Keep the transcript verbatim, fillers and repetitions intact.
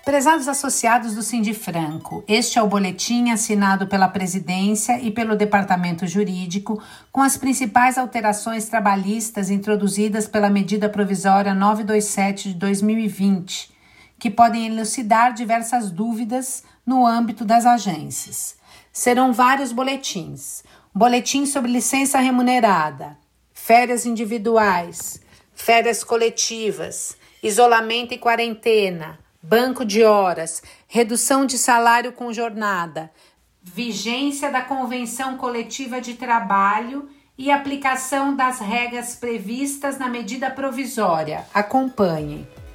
Prezados associados do Sindifranco, este é o boletim assinado pela Presidência e pelo Departamento Jurídico com as principais alterações trabalhistas introduzidas pela Medida Provisória novecentos e vinte e sete de dois mil e vinte, que podem elucidar diversas dúvidas no âmbito das agências. Serão vários boletins. Boletim sobre licença remunerada, férias individuais, férias coletivas, isolamento e quarentena, banco de horas, redução de salário com jornada, vigência da Convenção Coletiva de Trabalho e aplicação das regras previstas na medida provisória. Acompanhe.